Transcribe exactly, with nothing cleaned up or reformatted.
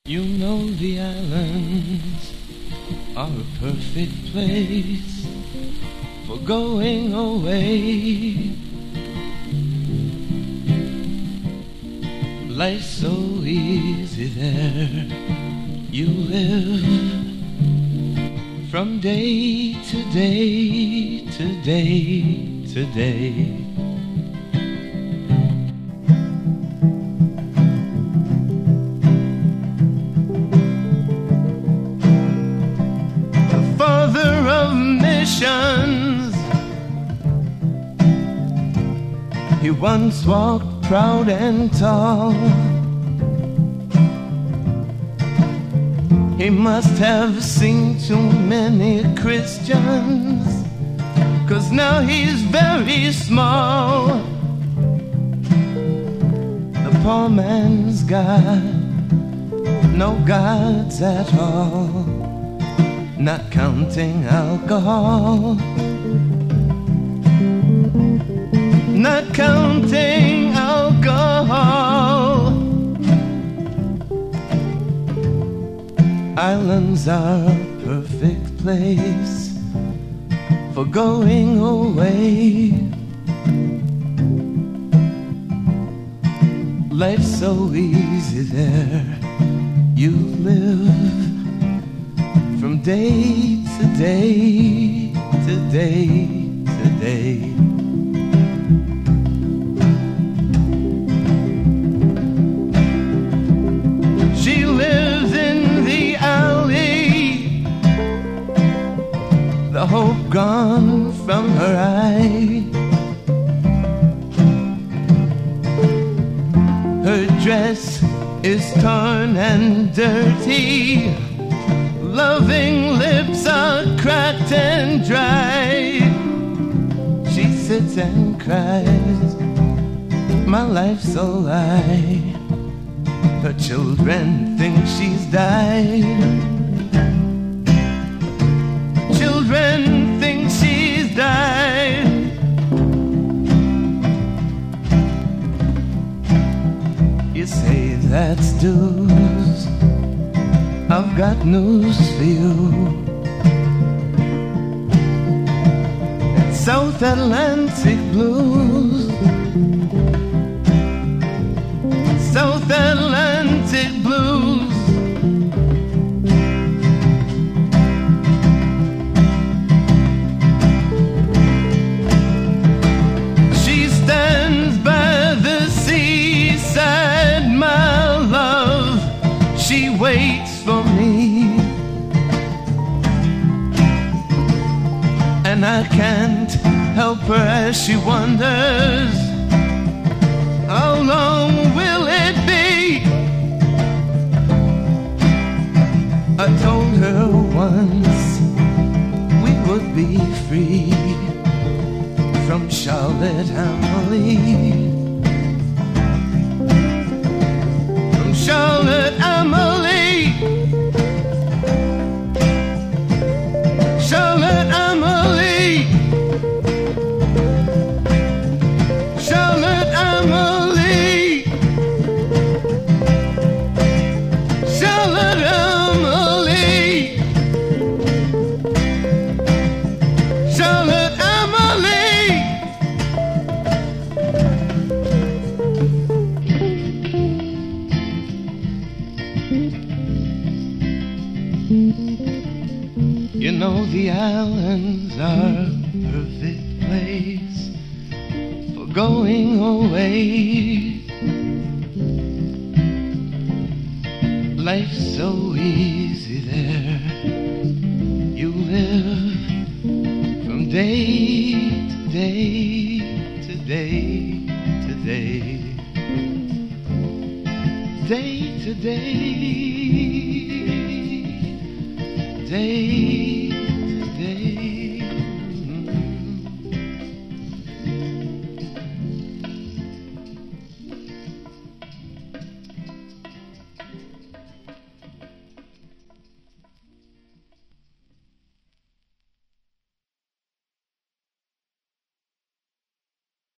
You know the islands are a perfect place for going away. Life's so easy there. You live from day to day to day to day. He once walked proud and tall. He must have seen too many Christians, 'cause now he's very small. The poor man's got no gods at all, not counting alcohol, not counting alcohol. Islands are a perfect place for going away. Life's so easy there. You live from day to day to day to day. She lives in the alley, the hope gone from her eye. Her dress is torn and dirty, loving lips are cracked and dry. She sits and cries, my life's a lie. Her children think she's died. Children think she's died. You say that's dues. I've got news for you. South Atlantic blues. South Atlantic blues. She stands by the seaside, my love. She waits for me, and I can't help her as she wonders, how long will it be? I told her once we would be free from Charlotte Amalie, from Charlotte Amalie, Charlotte Amalie, Charlotte Amalie, Charlotte Amalie, Charlotte Amalie. You know the islands are a perfect place for going away. Life's so easy there. You live from day to day to day to day, day to day, day.